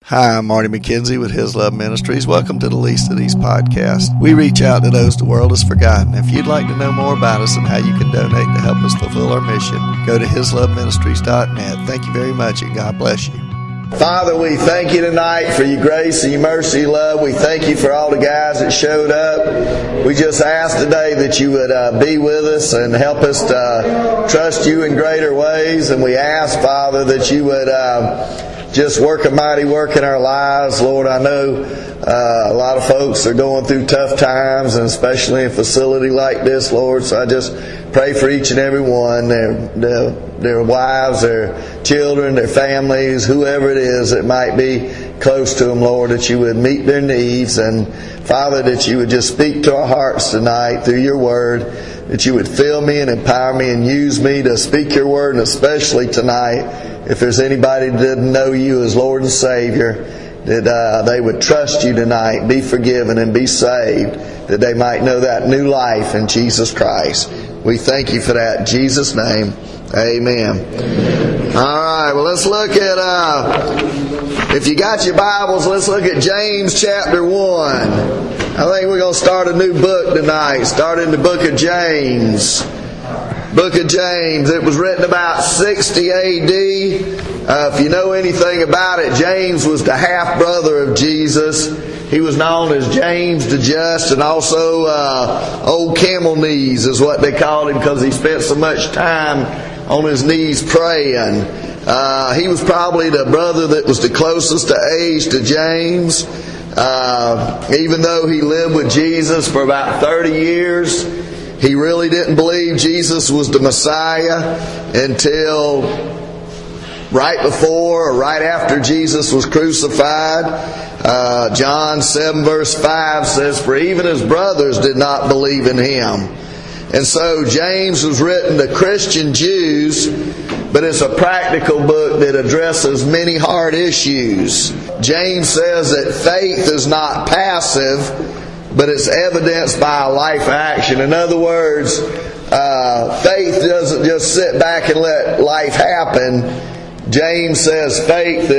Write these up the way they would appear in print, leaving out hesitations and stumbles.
Hi, I'm Marty McKenzie with His Love Ministries. Welcome to the Least of These podcasts. We reach out to those the world has forgotten. If you'd like to know more about us and how you can donate to help us fulfill our mission, go to hisloveministries.net. Thank you very much, and God bless you. Father, we thank you tonight for your grace and your mercy, your love. We thank you for all the guys that showed up. We just ask today that you would be with us and help us to trust you in greater ways. And we ask, Father, that you would just work a mighty work in our lives. Lord, I know a lot of folks are going through tough times, and especially in a facility like this, Lord. So I just pray for each and every one, their wives, their children, their families, whoever it is that might be close to them, Lord, that you would meet their needs. And Father, that you would just speak to our hearts tonight through your word, that you would fill me and empower me and use me to speak your word, and especially tonight, if there's anybody that didn't know you as Lord and Savior, that they would trust you tonight, be forgiven and be saved, that they might know that new life in Jesus Christ. We thank you for that. In Jesus' name, amen. All right, well, let's look at, if you got your Bibles, let's look at James chapter 1. I think we're going to start a new book tonight, start in the book of James. Book of James. It was written about 60 A.D. If you know anything about it, James was the half-brother of Jesus. He was known as James the Just, and also Old Camel Knees is what they called him, because he spent so much time on his knees praying. He was probably the brother that was the closest to age to James. Even though he lived with Jesus for about 30 years, he really didn't believe Jesus was the Messiah until right before or right after Jesus was crucified. John 7 verse 5 says, "For even his brothers did not believe in him." And so James was written to Christian Jews, but it's a practical book that addresses many hard issues. James says that faith is not passive, but it's evidenced by a life action. In other words, faith doesn't just sit back and let life happen. James says faith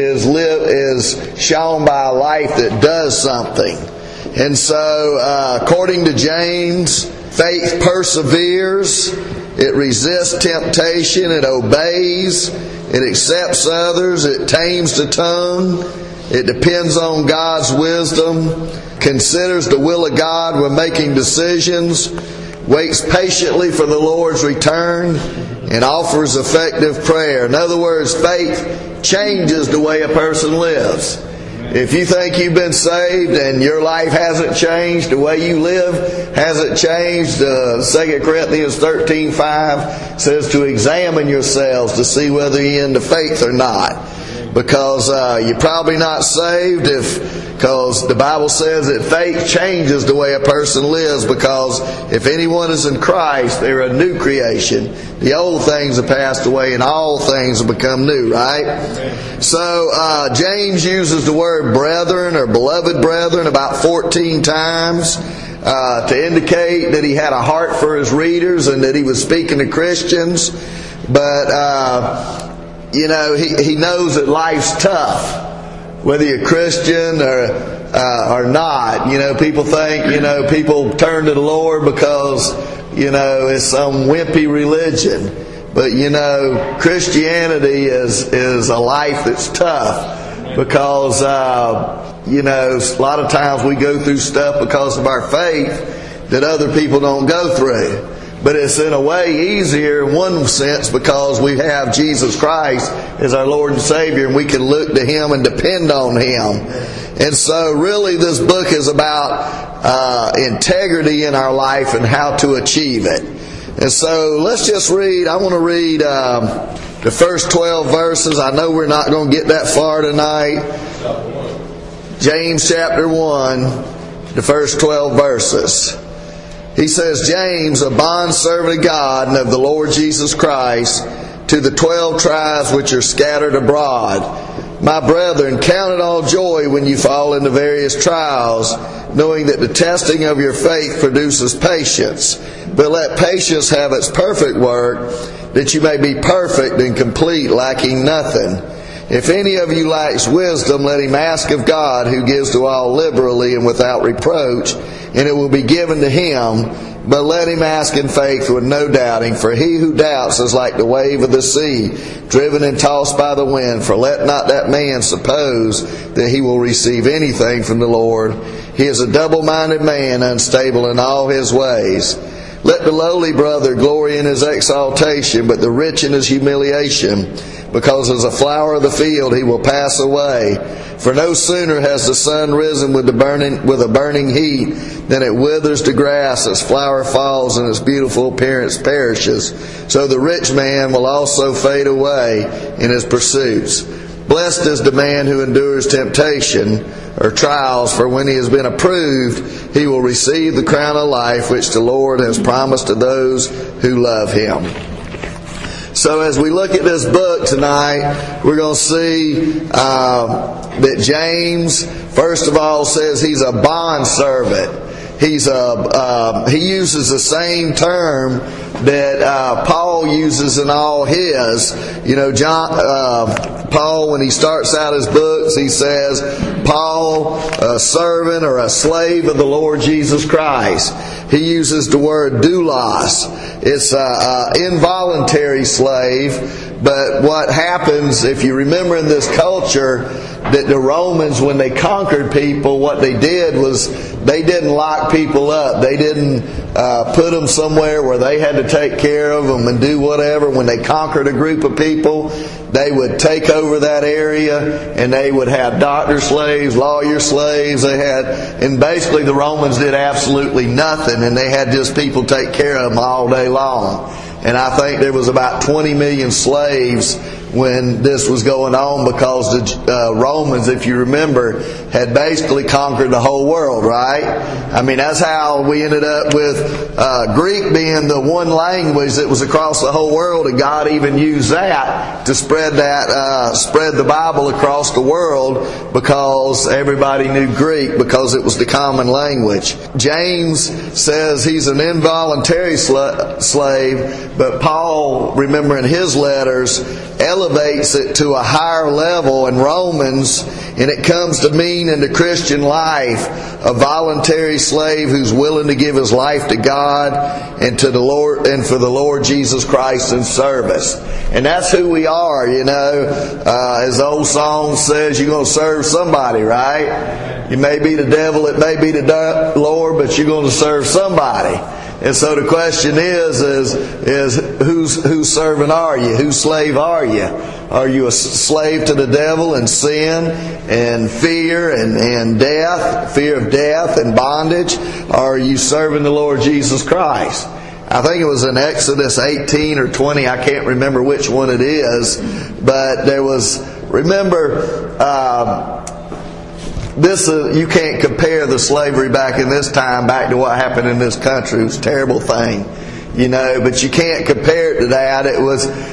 is shown by a life that does something. And so, according to James, faith perseveres, it resists temptation, it obeys, it accepts others, it tames the tongue, it depends on God's wisdom, considers the will of God when making decisions, waits patiently for the Lord's return, and offers effective prayer. In other words, faith changes the way a person lives. If you think you've been saved and your life hasn't changed, the way you live hasn't changed, 2 Corinthians 13:5 says to examine yourselves to see whether you're in the faith or not. Because you're probably not saved because the Bible says that faith changes the way a person lives, because if anyone is in Christ, they're a new creation. The old things have passed away and all things have become new, right? So James uses the word brethren or beloved brethren about 14 times to indicate that he had a heart for his readers and that he was speaking to Christians. But you know, he knows that life's tough, whether you're Christian or not. You know, people think, people turn to the Lord because, it's some wimpy religion. But, Christianity is a life that's tough because, a lot of times we go through stuff because of our faith that other people don't go through. But it's in a way easier in one sense because we have Jesus Christ as our Lord and Savior, and we can look to Him and depend on Him. And so really this book is about integrity in our life and how to achieve it. And so let's just read. I want to read the first 12 verses. I know we're not going to get that far tonight. James chapter 1, the first 12 verses. He says, James, a bondservant of God and of the Lord Jesus Christ, to the 12 tribes which are scattered abroad. My brethren, count it all joy when you fall into various trials, knowing that the testing of your faith produces patience. But let patience have its perfect work, that you may be perfect and complete, lacking nothing. If any of you lacks wisdom, let him ask of God, who gives to all liberally and without reproach, and it will be given to him. But let him ask in faith with no doubting, for he who doubts is like the wave of the sea, driven and tossed by the wind. For let not that man suppose that he will receive anything from the Lord. He is a double-minded man, unstable in all his ways. Let the lowly brother glory in his exaltation, but the rich in his humiliation, because as a flower of the field he will pass away. For no sooner has the sun risen with a burning heat than it withers the grass, its flower falls, and its beautiful appearance perishes. So the rich man will also fade away in his pursuits. Blessed is the man who endures temptation or trials, for when he has been approved, he will receive the crown of life which the Lord has promised to those who love him. So as we look at this book tonight, we're going to see that James, first of all, says he's a bondservant. He uses the same term that Paul uses in all his. Paul, when he starts out his books, he says, Paul, a servant or a slave of the Lord Jesus Christ. He uses the word doulos. It's an involuntary slave. But what happens, if you remember in this culture, that the Romans, when they conquered people, what they did was they didn't lock people up. They didn't put them somewhere where they had to take care of them and do whatever. When they conquered a group of people, they would take over that area and they would have doctor slaves, lawyer slaves. And basically the Romans did absolutely nothing, and they had just people take care of them all day long. And I think there was about 20 million slaves when this was going on, because the Romans, if you remember, had basically conquered the whole world, right? I mean, that's how we ended up with Greek being the one language that was across the whole world, and God even used that to spread the Bible across the world, because everybody knew Greek, because it was the common language. James says he's an involuntary slave, but Paul, remember in his letters, elevates it to a higher level in Romans, and it comes to mean in the Christian life a voluntary slave who's willing to give his life to God and to the Lord, and for the Lord Jesus Christ in service. And that's who we are, as the old song says, you're going to serve somebody, right? You may be the devil, it may be the Lord, but you're going to serve somebody. And so the question is whose servant are you? Whose slave are you? Are you a slave to the devil and sin and fear and death, fear of death and bondage? Or are you serving the Lord Jesus Christ? I think it was in Exodus 18 or 20, I can't remember which one it is, but there was, you can't compare the slavery back in this time back to what happened in this country. It was a terrible thing, but you can't compare it to that. It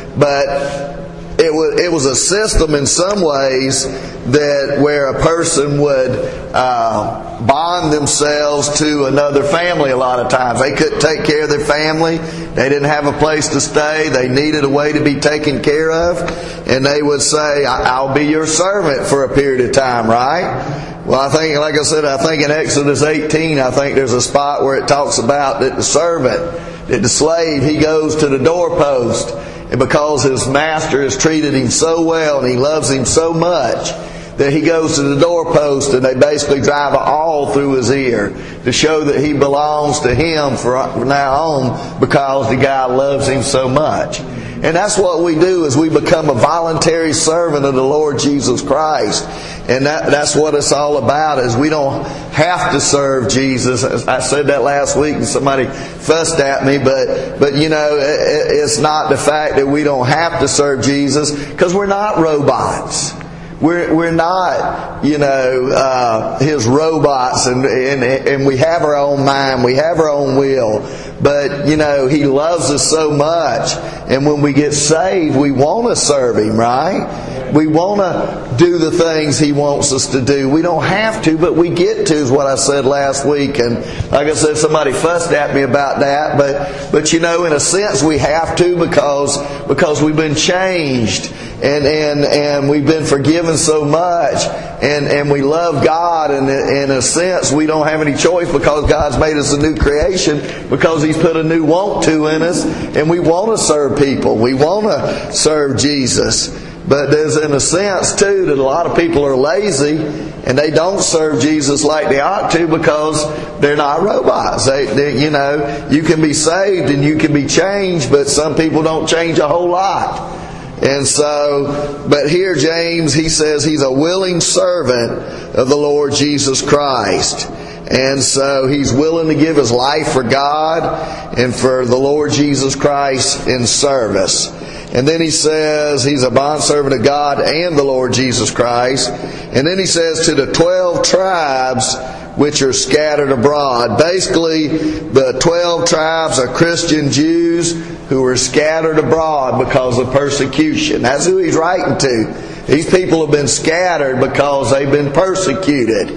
was a system in some ways where a person would bond themselves to another family a lot of times. They couldn't take care of their family. They didn't have a place to stay. They needed a way to be taken care of. And they would say, I'll be your servant for a period of time, right? Well, I think in Exodus 18, I think there's a spot where it talks about that the slave, he goes to the doorpost, and because his master has treated him so well and he loves him so much, that he goes to the doorpost and they basically drive an awl through his ear to show that he belongs to him from now on, because the guy loves him so much. And that's what we do, is we become a voluntary servant of the Lord Jesus Christ. And that's what it's all about, is we don't have to serve Jesus. I said that last week and somebody fussed at me, but it's not the fact that we don't have to serve Jesus, because we're not robots. We're not, His robots, and we have our own mind, we have our own will. But, He loves us so much. And when we get saved, we want to serve Him, right? We want to do the things He wants us to do. We don't have to, but we get to, is what I said last week. And like I said, somebody fussed at me about that. But in a sense, we have to because we've been changed. And we've been forgiven so much, and we love God, and in a sense we don't have any choice because God's made us a new creation, because He's put a new want to in us, and we want to serve people. We want to serve Jesus. But there's in a sense too that a lot of people are lazy and they don't serve Jesus like they ought to because they're not robots. You can be saved and you can be changed, but some people don't change a whole lot. And so, but here James, he says he's a willing servant of the Lord Jesus Christ. And so he's willing to give his life for God and for the Lord Jesus Christ in service. And then he says he's a bondservant of God and the Lord Jesus Christ. And then he says to the 12 tribes which are scattered abroad. Basically, the 12 tribes are Christian Jews who are scattered abroad because of persecution. That's who he's writing to. These people have been scattered because they've been persecuted.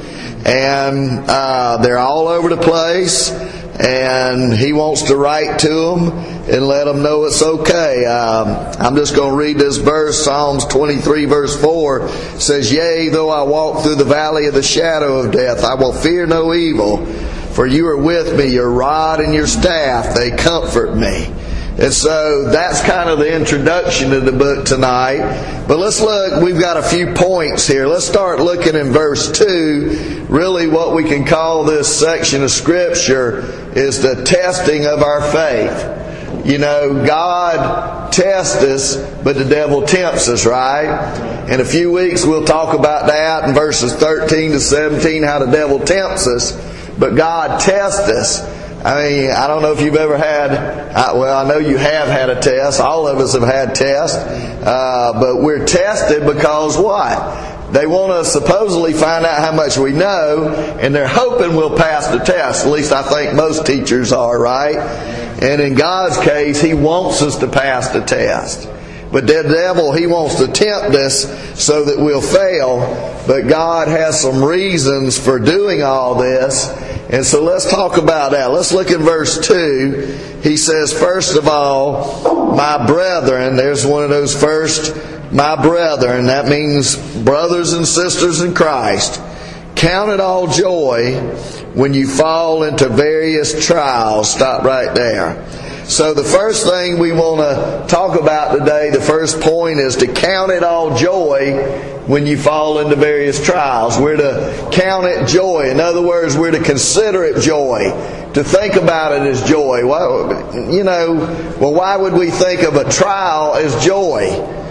And they're all over the place. And he wants to write to them and let them know it's okay. I'm just going to read this verse. Psalms 23 verse 4 says, "Yea, though I walk through the valley of the shadow of death, I will fear no evil. For you are with me, your rod and your staff, they comfort me." And so that's kind of the introduction to the book tonight. But let's look, we've got a few points here. Let's start looking in verse 2. Really what we can call this section of Scripture is the testing of our faith. God tests us, but the devil tempts us, right? In a few weeks we'll talk about that in verses 13 to 17, how the devil tempts us. But God tests us. I don't know if you've ever had, I know you have had a test. All of us have had tests. But we're tested because what? They want to supposedly find out how much we know, and they're hoping we'll pass the test. At least I think most teachers are, right? And in God's case, He wants us to pass the test. But the devil, he wants to tempt us so that we'll fail. But God has some reasons for doing all this. And so let's talk about that. Let's look at verse 2. He says, first of all, my brethren. There's one of those first, my brethren. That means brothers and sisters in Christ. Count it all joy when you fall into various trials. Stop right there. So the first thing we want to talk about today, the first point, is to count it all joy when you fall into various trials. We're to count it joy. In other words, we're to consider it joy. To think about it as joy. Well, why would we think of a trial as joy?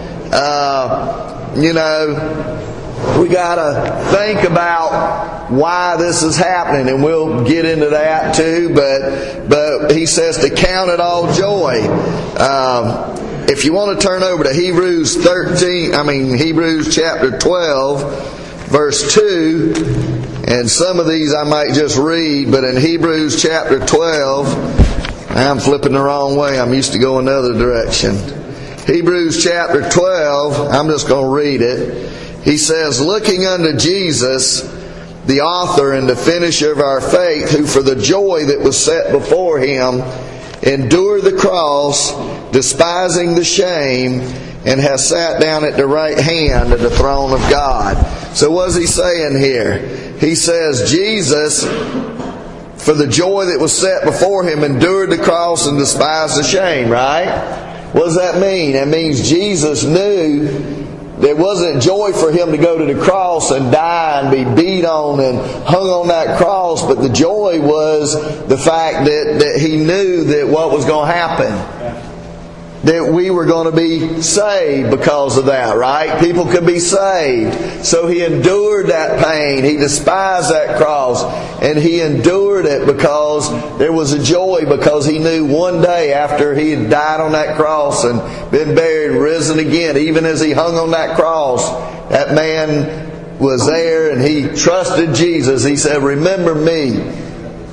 We got to think about why this is happening, and we'll get into that too. But he says to count it all joy. If you want to turn over to Hebrews chapter 12, verse 2, and some of these I might just read, but in Hebrews chapter 12, I'm flipping the wrong way. I'm used to going the other direction. Hebrews chapter 12, I'm just going to read it. He says, looking unto Jesus, the author and the finisher of our faith, who for the joy that was set before Him endured the cross, despising the shame, and has sat down at the right hand of the throne of God. So what's he saying here? He says Jesus, for the joy that was set before Him, endured the cross and despised the shame, right? What does that mean? That means Jesus knew there wasn't joy for Him to go to the cross and die and be beat on and hung on that cross, but the joy was the fact that He knew that what was going to happen. That we were going to be saved because of that, right? People could be saved. So He endured that pain. He despised that cross. And He endured it because there was a joy, because He knew one day after He had died on that cross and been buried, risen again, even as He hung on that cross, that man was there and he trusted Jesus. He said, remember me.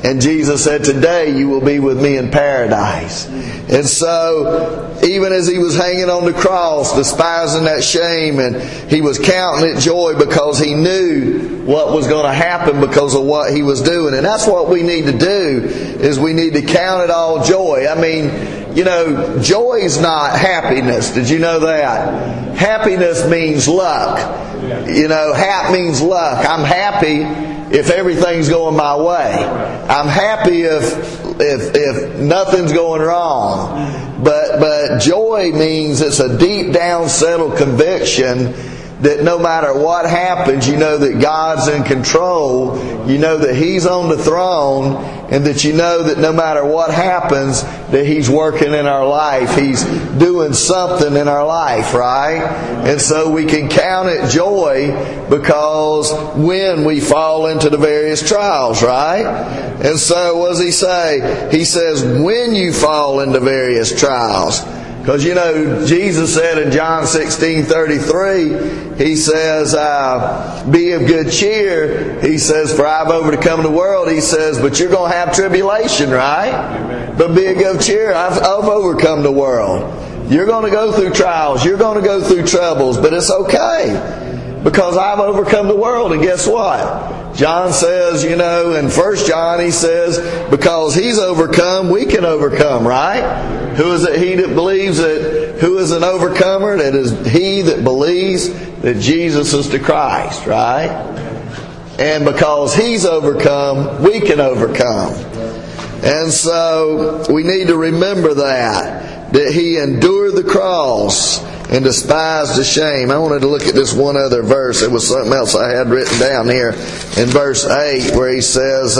And Jesus said, today you will be with me in paradise. And so, even as he was hanging on the cross, despising that shame, and he was counting it joy because he knew what was going to happen because of what he was doing. And that's what we need to do, is we need to count it all joy. I mean, you know, joy is not happiness. Did you know that? Happiness means luck. You know, hap means luck. I'm happy if everything's going my way. I'm happy if nothing's going wrong. But joy means it's a deep down settled conviction that no matter what happens, you know that God's in control, you know that He's on the throne, and that you know that no matter what happens, that He's working in our life. He's doing something in our life, right? And so we can count it joy because when we fall into the various trials, right? And so what does He say? He says, when you fall into various trials. Because, you know, Jesus said in John 16:33, He says, be of good cheer. He says, for I've overcome the world. He says, but you're going to have tribulation, right? Amen. But be of good cheer. I've overcome the world. You're going to go through trials. You're going to go through troubles. But it's okay, because I've overcome the world. And guess what? John says, you know, in 1 John he says, because He's overcome, we can overcome, right? Who is it? He that believes that, who is an overcomer? That is he that believes that Jesus is the Christ, right? And because He's overcome, we can overcome. And so we need to remember that He endured the cross and despised the shame. I wanted to look at this one other verse. It was something else I had written down here in verse 8, where he says,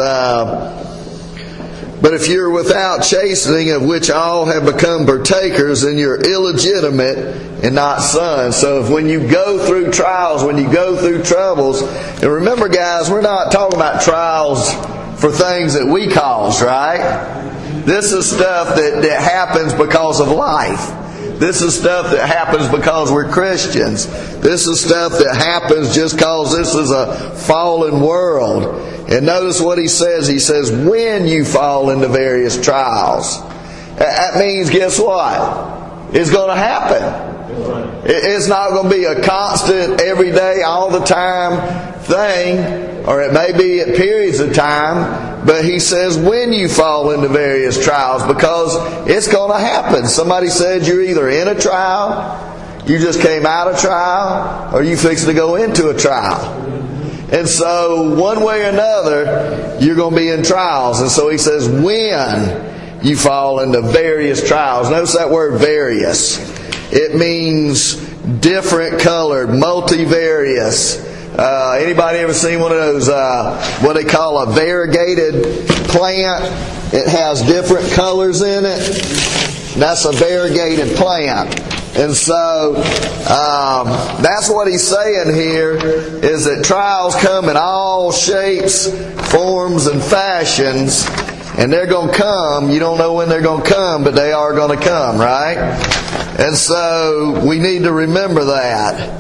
but if you're without chastening, of which all have become partakers, then you're illegitimate and not sons. So if when you go through trials, when you go through troubles, and remember guys, we're not talking about trials for things that we cause, right? This is stuff that happens because of life. This is stuff that happens because we're Christians. This is stuff that happens just because this is a fallen world. And notice what he says. He says, when you fall into various trials. That means, guess what? It's going to happen. It's not going to be a constant, everyday, all the time thing. Or it may be at periods of time. But he says, when you fall into various trials, because it's going to happen. Somebody said you're either in a trial, you just came out of trial, or you fixing to go into a trial. And so, one way or another, you're going to be in trials. And so he says, when you fall into various trials. Notice that word various. It means different colored, multivarious. Anybody ever seen one of those, what they call a variegated plant? It has different colors in it. That's a variegated plant. And so, that's what he's saying here, is that trials come in all shapes, forms, and fashions. And they're going to come. You don't know when they're going to come, but they are going to come, right? And so, we need to remember that.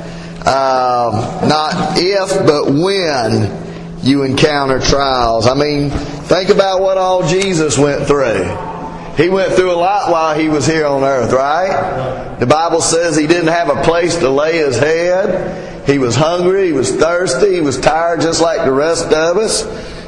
Not if, but when you encounter trials. I mean, think about what all Jesus went through. He went through a lot while He was here on earth, right? The Bible says He didn't have a place to lay His head. He was hungry, He was thirsty, He was tired just like the rest of us.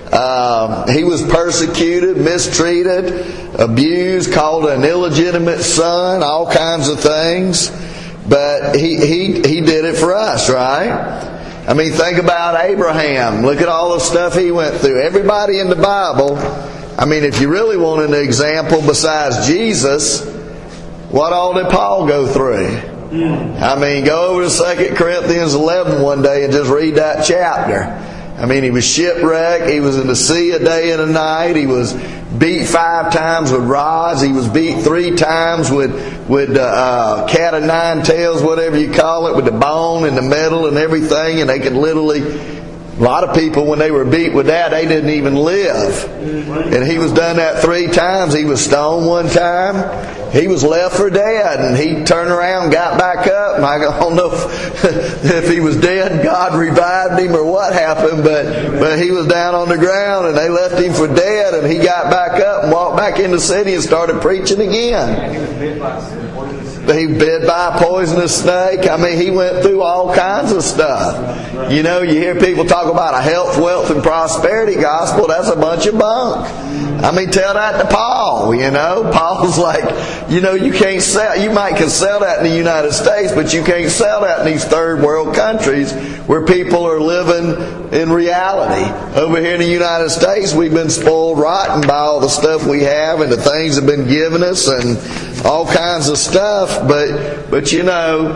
He was persecuted, mistreated, abused, called an illegitimate son, all kinds of things. But he did it for us, right? I mean, think about Abraham. Look at all the stuff he went through. Everybody in the Bible, I mean, if you really want an example besides Jesus, what all did Paul go through? I mean, go over to 2 Corinthians 11 one day and just read that chapter. I mean, he was shipwrecked. He was in the sea a day and a night. He was beat 5 times with rods. He was beat 3 times with cat of 9 tails, whatever you call it, with the bone and the metal and everything. And they could literally, a lot of people, when they were beat with that, they didn't even live. And he was done that 3 times. He was stoned 1 time. he was left for dead, and he turned around and got back up. And I don't know if he was dead, God revived him or what happened, but he was down on the ground, and they left him for dead, and he got back up and walked back in the city and started preaching again. He was bit by a poisonous snake. He was bit by a poisonous snake. I mean, he went through all kinds of stuff. You know, you hear people talk about a health, wealth, and prosperity gospel. That's a bunch of bunk. I mean, tell that to Paul, you know. Paul's like, you know, you can't sell, you might can sell that in the United States, but you can't sell that in these third world countries where people are living in reality. Over here in the United States, we've been spoiled rotten by all the stuff we have and the things have been given us and all kinds of stuff. But you know,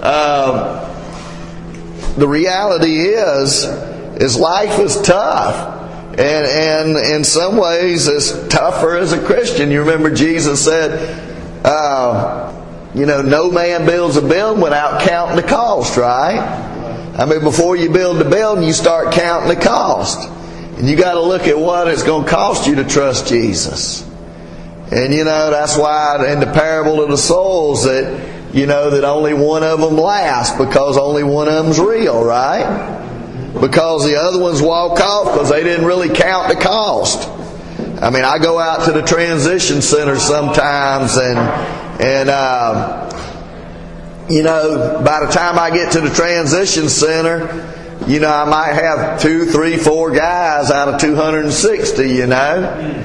the reality is life is tough. And in some ways, it's tougher as a Christian. You remember Jesus said, you know, no man builds a building without counting the cost, right? I mean, before you build the building, you start counting the cost. And you got to look at what it's going to cost you to trust Jesus. And you know, that's why in the parable of the souls that, you know, that only one of them lasts, because only one of them's real, right? Because the other ones walk off because they didn't really count the cost. I mean, I go out to the transition center sometimes and you know, by the time I get to the transition center, you know, I might have 2, 3, 4 guys out of 260, you know.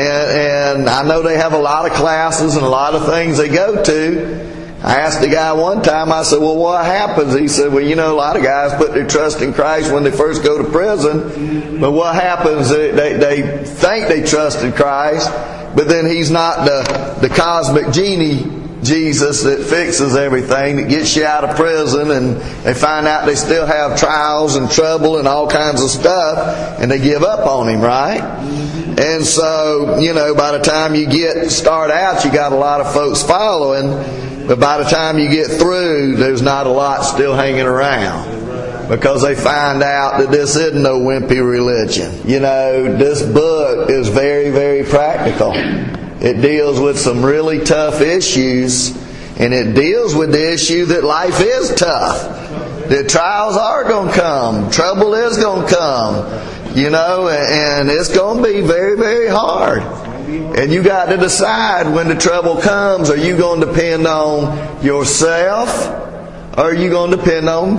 And I know they have a lot of classes and a lot of things they go to. I asked the guy one time, I said, well, what happens? He said, well, you know, a lot of guys put their trust in Christ when they first go to prison. But what happens, they think they trust in Christ, but then He's not the cosmic genie Jesus that fixes everything, that gets you out of prison, and they find out they still have trials and trouble and all kinds of stuff, and they give up on Him, right? And so, you know, by the time you start out, you got a lot of folks following, but by the time you get through, there's not a lot still hanging around, because they find out that this isn't no wimpy religion. You know, this book is very, very practical. It deals with some really tough issues, and it deals with the issue that life is tough. That trials are going to come. Trouble is going to come. You know, and it's going to be very, very hard. And you got to decide when the trouble comes, are you going to depend on yourself, or are you going to depend on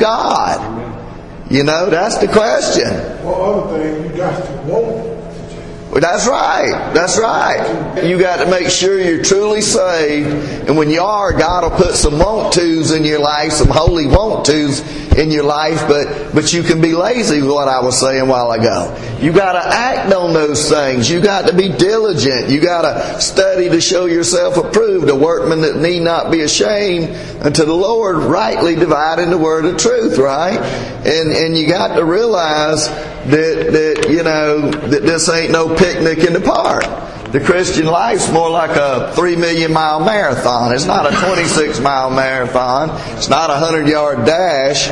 God? You know, that's the question. Well, other thing, you got to want. That's right. That's right. You got to make sure you're truly saved. And when you are, God will put some want-tos in your life, some holy want-tos in your life. But you can be lazy, what I was saying a while ago. You got to act on those things. You got to be diligent. You got to study to show yourself approved, a workman that need not be ashamed, unto the Lord rightly dividing the word of truth, right? And you got to realize that you know, that this ain't no picnic in the park. The Christian life's more like a 3 million mile marathon. It's not a 26 mile marathon. It's not a 100-yard dash.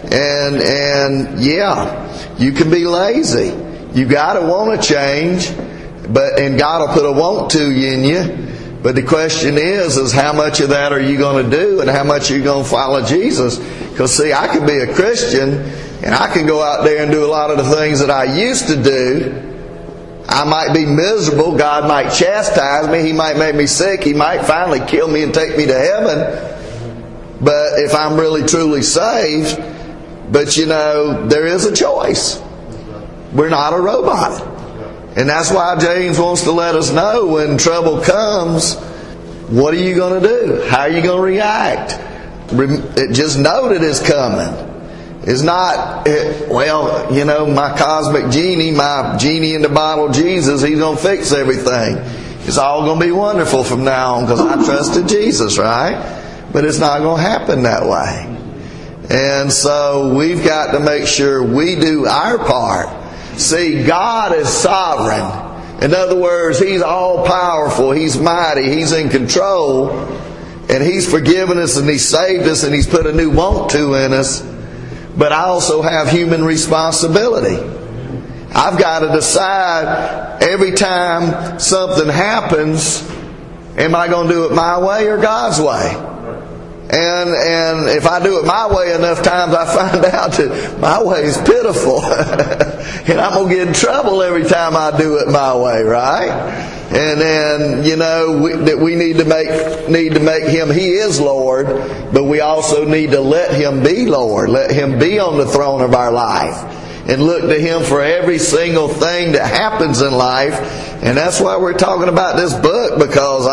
And yeah, you can be lazy. You got to want to change, and God will put a want to in you. But the question is how much of that are you going to do, and how much are you going to follow Jesus? Because see, I could be a Christian, and I can go out there and do a lot of the things that I used to do. I might be miserable. God might chastise me. He might make me sick. He might finally kill me and take me to heaven. But if I'm really truly saved, but you know, there is a choice. We're not a robot. And that's why James wants to let us know when trouble comes, what are you going to do? How are you going to react? Just know that it's coming. It's not, well, you know, my cosmic genie, my genie in the bottle, Jesus, He's going to fix everything. It's all going to be wonderful from now on because I trusted Jesus, right? But it's not going to happen that way. And so we've got to make sure we do our part. See, God is sovereign. In other words, He's all powerful. He's mighty. He's in control. And He's forgiven us and He's saved us and He's put a new want to in us. But I also have human responsibility. I've got to decide every time something happens, Am I going to do it my way or God's way? And if I do it my way enough times, I find out that my way is pitiful. And I'm going to get in trouble every time I do it my way, right? And then, that we need to make Him, He is Lord, but we also need to let Him be Lord. Let Him be on the throne of our life. And look to Him for every single thing that happens in life. And that's why we're talking about this book, because,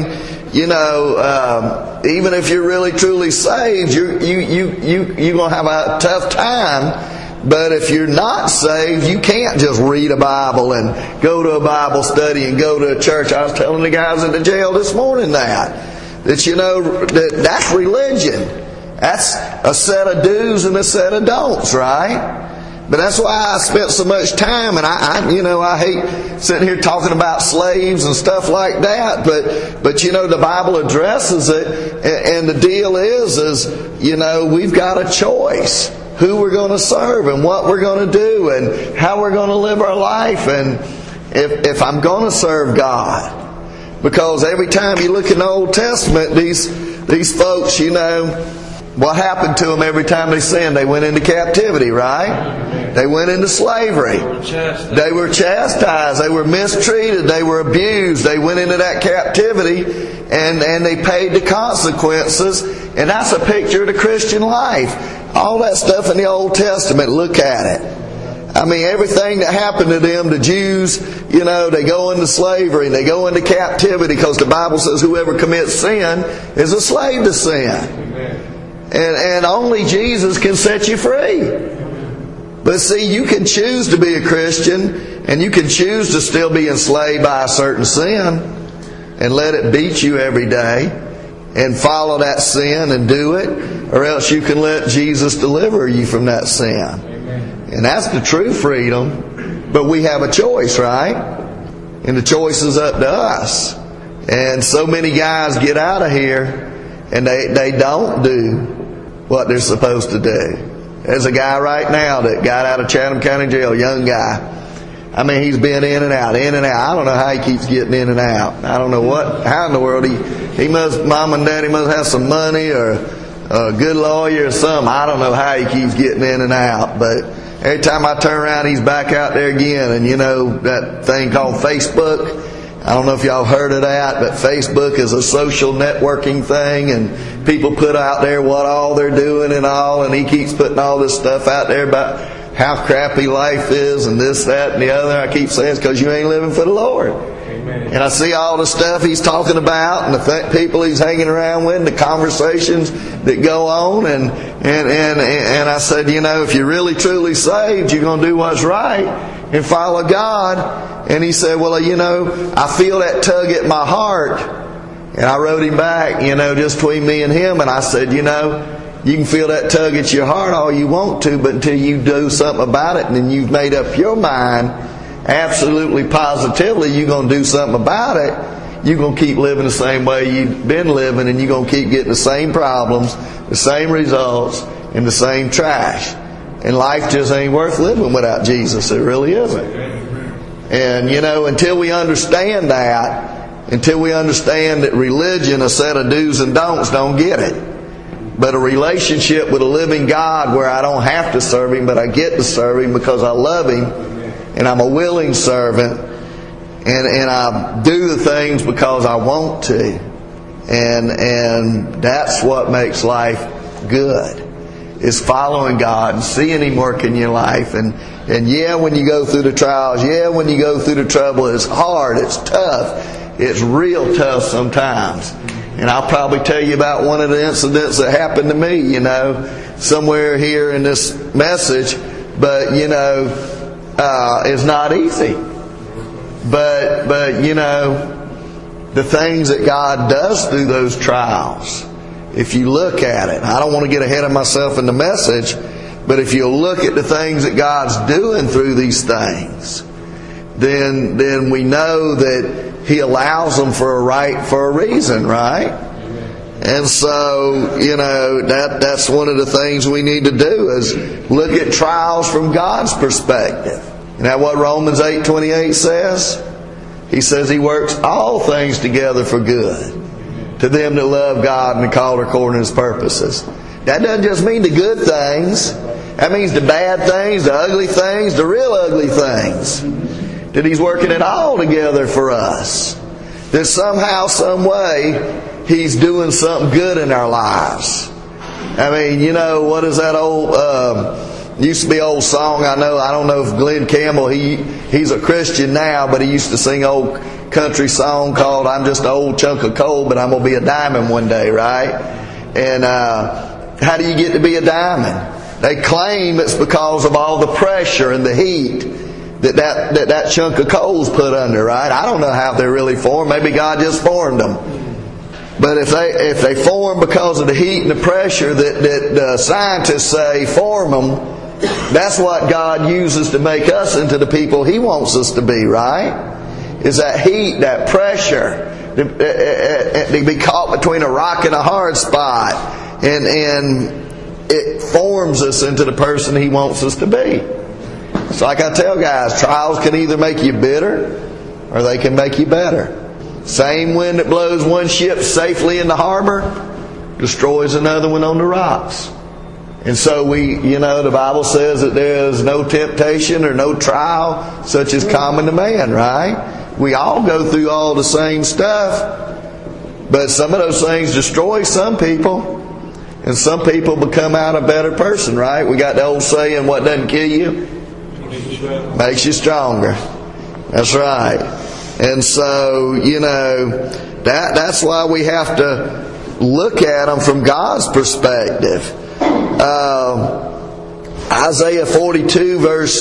even if you're really truly saved, you're going to have a tough time. But if you're not saved, you can't just read a Bible and go to a Bible study and go to a church. I was telling the guys in the jail this morning that that's religion. That's a set of do's and a set of don'ts, right? But that's why I spent so much time, and I hate sitting here talking about slaves and stuff like that. But the Bible addresses it, and the deal is we've got a choice who we're going to serve and what we're going to do and how we're going to live our life. And if I'm going to serve God, because every time you look in the Old Testament, these folks, what happened to them every time they sinned? They went into captivity, right? They went into slavery. They were chastised. They were mistreated. They were abused. They went into that captivity and they paid the consequences. And that's a picture of the Christian life. All that stuff in the Old Testament, look at it. I mean, everything that happened to them, the Jews, they go into slavery and they go into captivity because the Bible says whoever commits sin is a slave to sin. And only Jesus can set you free. But see, you can choose to be a Christian, and you can choose to still be enslaved by a certain sin and let it beat you every day and follow that sin and do it, or else you can let Jesus deliver you from that sin. And that's the true freedom. But we have a choice, right? And the choice is up to us. And so many guys get out of here and they don't do what they're supposed to do. There's a guy right now that got out of Chatham County Jail, young guy. I mean, he's been in and out. I don't know how he keeps getting in and out. I don't know how in the world he must, Mom and Daddy must have some money or a good lawyer or something. I don't know how he keeps getting in and out. But every time I turn around, he's back out there again. And that thing called Facebook, I don't know if y'all heard of that, but Facebook is a social networking thing, and people put out there what all they're doing and all, and he keeps putting all this stuff out there about how crappy life is and this, that, and the other. I keep saying it's because you ain't living for the Lord. Amen. And I see all the stuff he's talking about and the people he's hanging around with and the conversations that go on, and I said, if you're really truly saved, you're going to do what's right and follow God. And he said, well, I feel that tug at my heart. And I wrote him back, just between me and him, and I said, you can feel that tug at your heart all you want to, but until you do something about it and then you've made up your mind, absolutely positively you're going to do something about it, you're going to keep living the same way you've been living, and you're going to keep getting the same problems, the same results, and the same trash. And life just ain't worth living without Jesus. It really isn't. And, until we understand that religion, a set of do's and don'ts, don't get it. But a relationship with a living God where I don't have to serve Him, but I get to serve Him because I love Him, and I'm a willing servant, and I do the things because I want to. And that's what makes life good, is following God and seeing Him work in your life. And when you go through the trials, when you go through the trouble, it's hard, it's tough, it's real tough sometimes. And I'll probably tell you about one of the incidents that happened to me, somewhere here in this message. But, it's not easy. But the things that God does through those trials, if you look at it, I don't want to get ahead of myself in the message, but if you look at the things that God's doing through these things, then we know that He allows them for a reason, right? And so, that's one of the things we need to do, is look at trials from God's perspective. Isn't that what Romans 8:28 says? He says He works all things together for good to them that love God and are called according to His purposes. That doesn't just mean the good things. That means the bad things, the ugly things, the real ugly things. That He's working it all together for us. That somehow, some way, He's doing something good in our lives. I mean, you know, what is that old, used to be old song, I don't know if Glenn Campbell, he's a Christian now, but he used to sing old country song called I'm Just an Old Chunk of Coal, but I'm going to be a diamond one day, right? And how do you get to be a diamond? They claim it's because of all the pressure and the heat that chunk of coal's put under, right? I don't know how they're really formed. Maybe God just formed them. But if they form because of the heat and the pressure that scientists say form them, that's what God uses to make us into the people He wants us to be, right? Is that heat, that pressure, to be caught between a rock and a hard spot, and it forms us into the person He wants us to be. So like I tell guys, trials can either make you bitter or they can make you better. Same wind that blows one ship safely in the harbor destroys another one on the rocks. And so the Bible says that there is no temptation or no trial such as common to man, right? We all go through all the same stuff, but some of those things destroy some people, and some people become out a better person, right? We got the old saying, what doesn't kill you makes you stronger. That's right. And so, that's why we have to look at them from God's perspective. Isaiah 43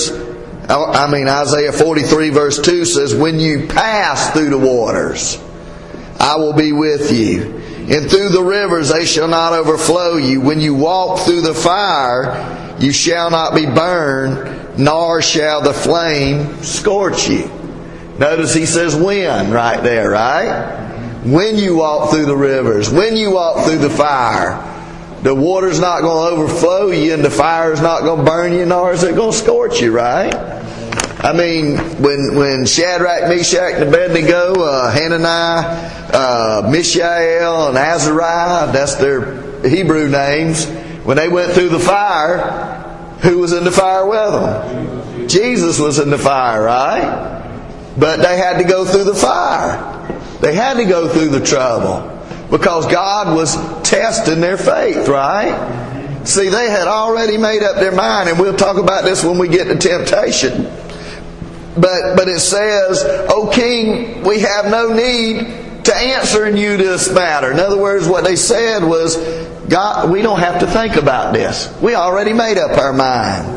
verse 2 says, when you pass through the waters, I will be with you. And through the rivers, they shall not overflow you. When you walk through the fire, you shall not be burned, nor shall the flame scorch you. Notice He says when right there, right? When you walk through the rivers, when you walk through the fire, the water's not going to overflow you and the fire's not going to burn you, nor is it going to scorch you, right? I mean, when Shadrach, Meshach, and Abednego, Hananiah, Mishael, and Azariah, that's their Hebrew names, when they went through the fire, who was in the fire with them? Jesus was in the fire, right? But they had to go through the fire. They had to go through the trouble. Because God was testing their faith, right? See, they had already made up their mind, and we'll talk about this when we get to temptation. But it says, O King, we have no need to answering you this matter. In other words, what they said was, God, we don't have to think about this. We already made up our mind.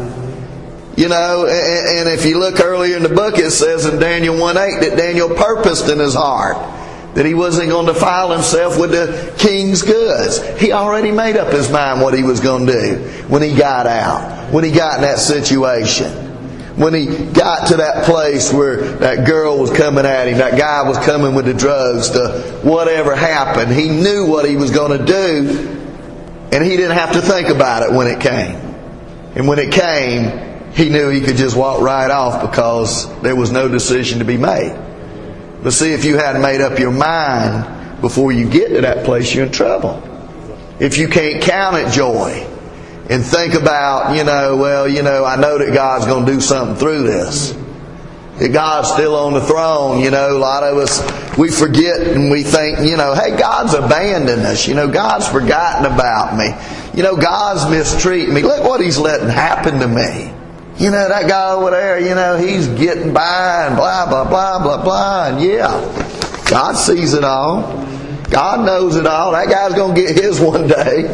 And if you look earlier in the book, it says in Daniel 1:8 that Daniel purposed in his heart that he wasn't going to defile himself with the king's goods. He already made up his mind what he was going to do when he got out, when he got in that situation. When he got to that place where that girl was coming at him, that guy was coming with the drugs, whatever happened, he knew what he was going to do, and he didn't have to think about it when it came. And when it came, he knew he could just walk right off because there was no decision to be made. But see, if you hadn't made up your mind before you get to that place, you're in trouble. If you can't count it joy and think about, I know that God's going to do something through this. That God's still on the throne. A lot of us, we forget and we think, hey, God's abandoned us. God's forgotten about me. God's mistreating me. Look what He's letting happen to me. That guy over there, he's getting by and blah, blah, blah, blah, blah. And God sees it all. God knows it all. That guy's going to get his one day.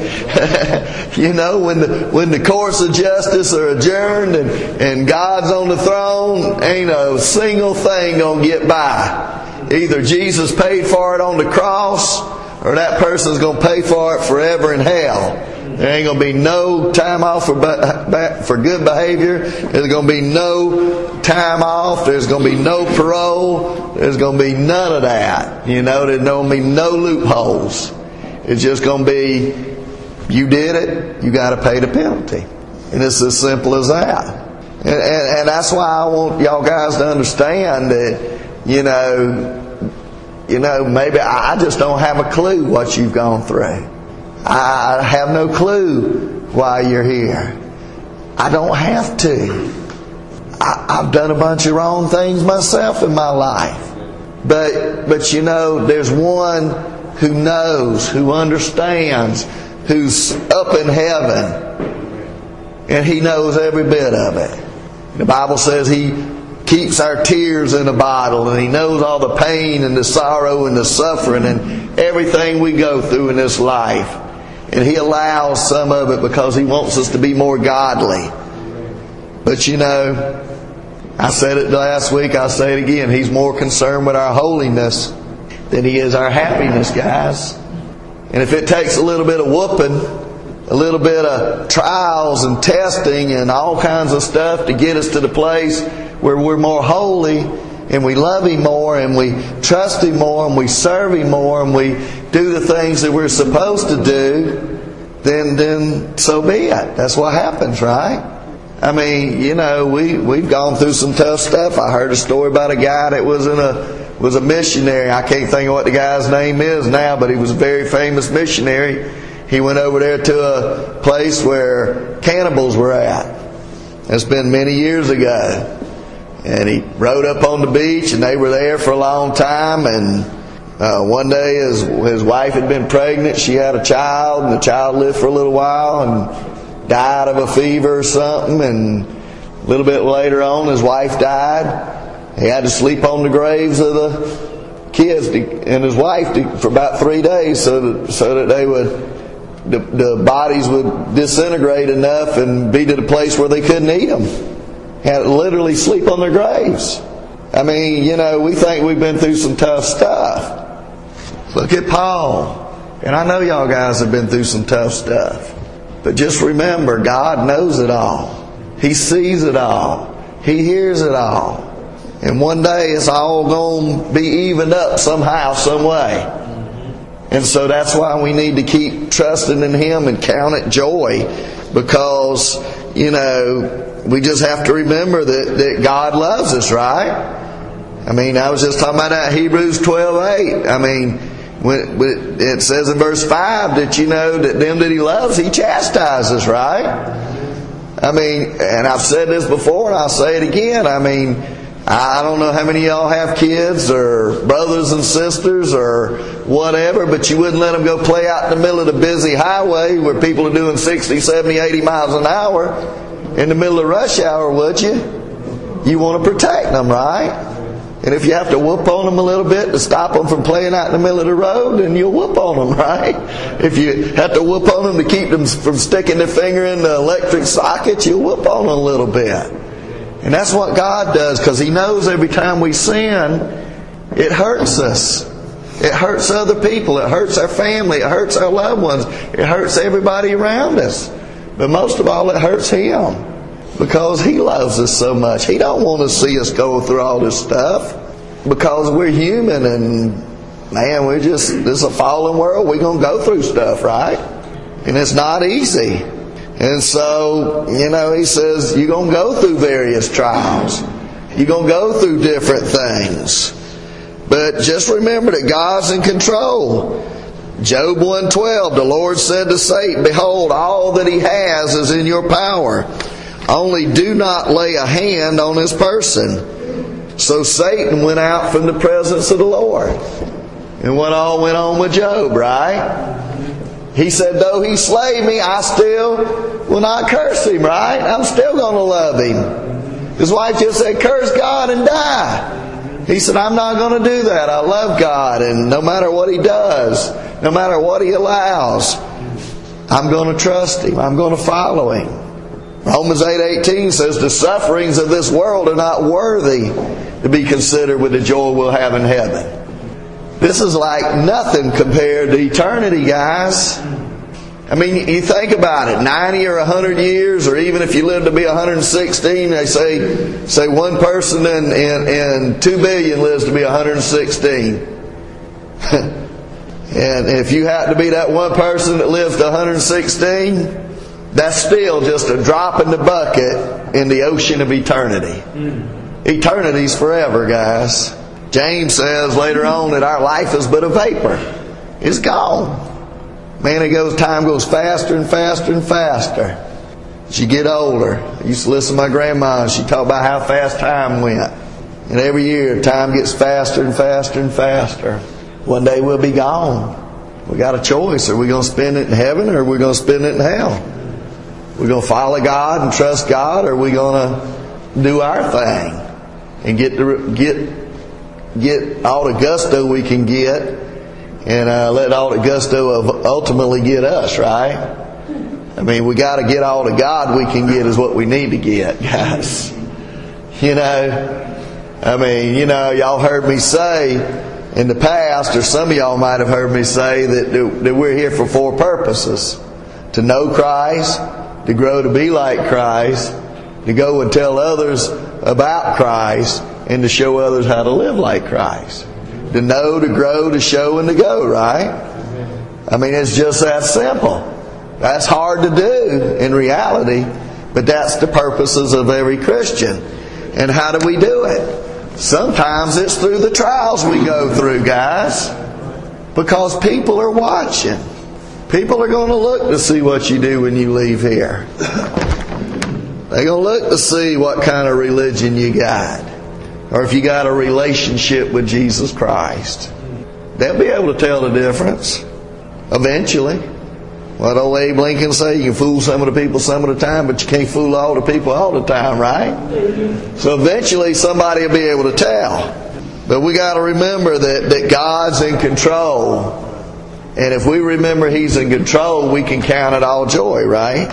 When the courts of justice are adjourned and God's on the throne, ain't a single thing going to get by. Either Jesus paid for it on the cross, or that person's going to pay for it forever in hell. There ain't going to be no time off for good behavior. There's going to be no time off. There's going to be no parole. There's going to be none of that. There's going to be no loopholes. It's just going to be, you did it, you got to pay the penalty. And it's as simple as that. And that's why I want y'all guys to understand that, maybe I just don't have a clue what you've gone through. I have no clue why you're here. I don't have to. I've done a bunch of wrong things myself in my life. But there's one who knows, who understands, who's up in heaven. And He knows every bit of it. The Bible says He keeps our tears in a bottle, and He knows all the pain and the sorrow and the suffering and everything we go through in this life. And He allows some of it because He wants us to be more godly. But I said it last week, I'll say it again. He's more concerned with our holiness than He is our happiness, guys. And if it takes a little bit of whooping, a little bit of trials and testing and all kinds of stuff to get us to the place where we're more holy and we love Him more and we trust Him more and we serve Him more and we do the things that we're supposed to do, then so be it. That's what happens, right? I mean, we've gone through some tough stuff. I heard a story about a guy that was a missionary. I can't think of what the guy's name is now, but he was a very famous missionary. He went over there to a place where cannibals were at. It's been many years ago. And he rode up on the beach, and they were there for a long time. And one day his wife had been pregnant. She had a child, and the child lived for a little while and died of a fever or something. And a little bit later on, his wife died. He had to sleep on the graves of the kids and his wife for about 3 days so that the bodies would disintegrate enough and be to the place where they couldn't eat them. Had to literally sleep on their graves. I mean, we think we've been through some tough stuff. Look at Paul. And I know y'all guys have been through some tough stuff. But just remember, God knows it all. He sees it all. He hears it all. And one day it's all going to be evened up somehow, some way. And so that's why we need to keep trusting in Him and count it joy. Because, we just have to remember that God loves us, right? I mean, I was just talking about that Hebrews 12:8. I mean, when it says in verse 5 that that them that He loves, He chastises, right? I mean, and I've said this before and I'll say it again. I mean, I don't know how many of y'all have kids or brothers and sisters or whatever, but you wouldn't let them go play out in the middle of the busy highway where people are doing 60, 70, 80 miles an hour in the middle of rush hour, would you? You want to protect them, right? And if you have to whoop on them a little bit to stop them from playing out in the middle of the road, then you'll whoop on them, right? If you have to whoop on them to keep them from sticking their finger in the electric socket, you'll whoop on them a little bit. And that's what God does, because He knows every time we sin, it hurts us. It hurts other people. It hurts our family. It hurts our loved ones. It hurts everybody around us. But most of all, it hurts Him, because He loves us so much. He don't want to see us go through all this stuff, because we're human and, man, this is a fallen world. We're going to go through stuff, right? And it's not easy. And so, He says, you're going to go through various trials. You're going to go through different things. But just remember that God's in control. Job 1:12, the Lord said to Satan, behold, all that he has is in your power. Only do not lay a hand on his person. So Satan went out from the presence of the Lord. And what all went on with Job, right? He said, though he slay me, I still will not curse him, right? I'm still going to love him. His wife just said, curse God and die. He said, I'm not going to do that. I love God, and no matter what He does, no matter what He allows, I'm going to trust Him. I'm going to follow Him. Romans 8:18 says, the sufferings of this world are not worthy to be considered with the joy we'll have in heaven. This is like nothing compared to eternity, guys. I mean, you think about it, 90 or 100 years, or even if you live to be 116, they say one person in 2 billion lives to be 116. And if you happen to be that one person that lives to 116, that's still just a drop in the bucket in the ocean of eternity. Eternity's forever, guys. James says later on that our life is but a vapor. It's gone. Man, time goes faster and faster and faster. As you get older, I used to listen to my grandma, and she talked about how fast time went. And every year, time gets faster and faster and faster. One day we'll be gone. We got a choice. Are we going to spend it in heaven, or are we going to spend it in hell? We're going to follow God and trust God, or are we going to do our thing and get all the gusto we can get, and let all the gusto ultimately get us, right? I mean, we got to get all the God we can get is what we need to get, guys. Y'all heard me say in the past, or some of y'all might have heard me say that we're here for 4 purposes: to know Christ, to grow to be like Christ, to go and tell others about Christ, and to show others how to live like Christ. To know, to grow, to show, and to go, right? I mean, it's just that simple. That's hard to do in reality, but that's the purposes of every Christian. And how do we do it? Sometimes it's through the trials we go through, guys, because people are watching. People are going to look to see what you do when you leave here. They're going to look to see what kind of religion you got, or if you got a relationship with Jesus Christ. They'll be able to tell the difference eventually. What old Abe Lincoln say? You can fool some of the people some of the time, but you can't fool all the people all the time, right? So eventually somebody will be able to tell. But we got to remember that God's in control. And if we remember He's in control, we can count it all joy, right?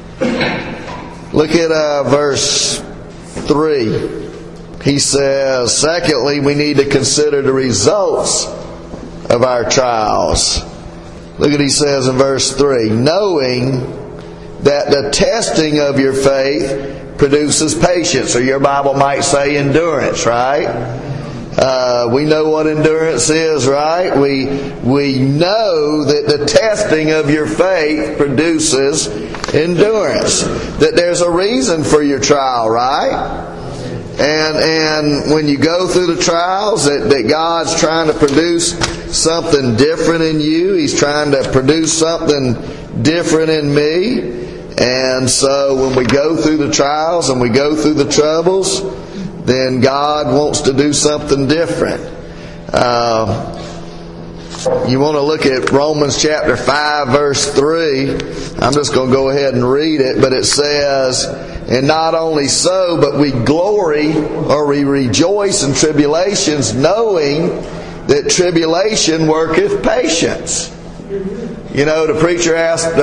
Look at verse 3. He says, secondly, we need to consider the results of our trials. Look at what he says in verse 3. Knowing that the testing of your faith produces patience. Or your Bible might say endurance, right? We know what endurance is, right? We know that the testing of your faith produces endurance. That there's a reason for your trial, right? And when you go through the trials, that God's trying to produce something different in you. He's trying to produce something different in me. And so when we go through the trials and we go through the troubles, then God wants to do something different. You want to look at Romans chapter 5 verse 3. I'm just going to go ahead and read it. But it says, and not only so, but we glory or we rejoice in tribulations, knowing that tribulation worketh patience. You know, the preacher asked,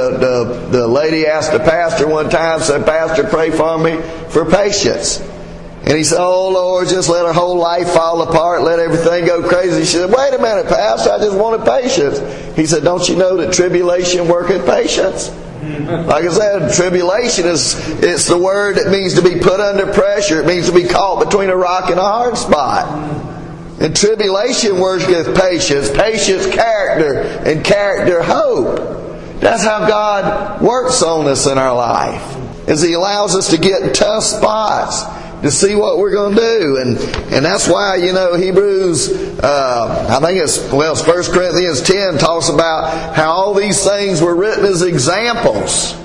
the lady asked the pastor one time, said, Pastor, pray for me for patience. And he said, oh Lord, just let her whole life fall apart, let everything go crazy. She said, wait a minute, Pastor, I just wanted patience. He said, don't you know that tribulation worketh patience? Like I said, tribulation it's the word that means to be put under pressure. It means to be caught between a rock and a hard spot. And tribulation worketh patience, patience character, and character hope. That's how God works on us in our life, is He allows us to get in tough spots to see what we're going to do. And that's why, Hebrews, I think it's 1 Corinthians 10 talks about how all these things were written as examples.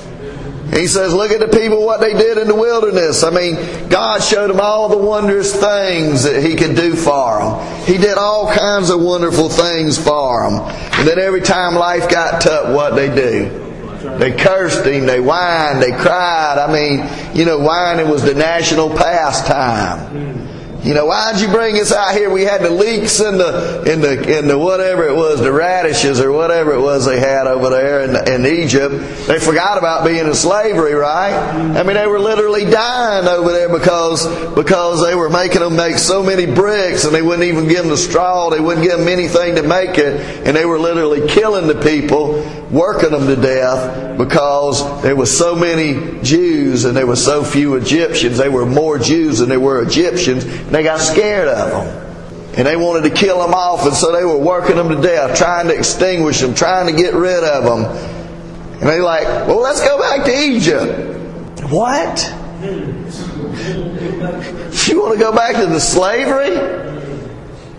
He says, look at the people, what they did in the wilderness. I mean, God showed them all the wondrous things that He could do for them. He did all kinds of wonderful things for them. And then every time life got tough, what they do? They cursed Him, they whined, they cried. I mean, whining was the national pastime. Why'd you bring us out here? We had the leeks in the whatever it was, the radishes or whatever it was they had over there in Egypt. They forgot about being in slavery, right? I mean, they were literally dying over there because they were making them make so many bricks, and they wouldn't even give them the straw. They wouldn't give them anything to make it, and they were literally killing the people, working them to death because there were so many Jews and there were so few Egyptians. They were more Jews than there were Egyptians. They got scared of them. And they wanted to kill them off, and so they were working them to death, trying to extinguish them, trying to get rid of them. And they were like, well, let's go back to Egypt. What? You want to go back to the slavery?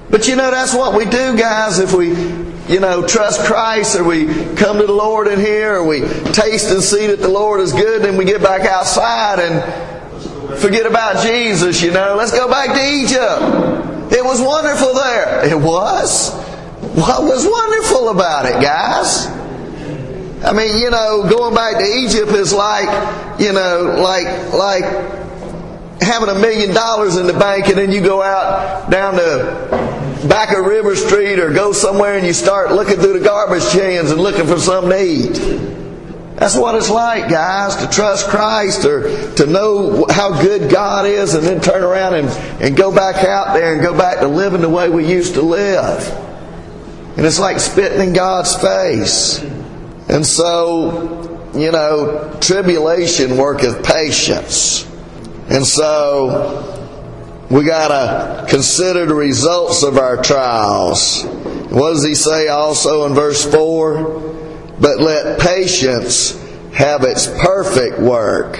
But that's what we do, guys, if we, trust Christ, or we come to the Lord in here, or we taste and see that the Lord is good, then we get back outside and forget about Jesus, Let's go back to Egypt. It was wonderful there. It was? What was wonderful about it, guys? I mean, going back to Egypt is like having $1 million in the bank, and then you go out down the back of River Street or go somewhere and you start looking through the garbage cans and looking for something to eat. That's what it's like, guys, to trust Christ or to know how good God is, and then turn around and go back out there and go back to living the way we used to live. And it's like spitting in God's face. And so, tribulation worketh patience. And so, we gotta consider the results of our trials. What does he say also in verse 4? But let patience have its perfect work.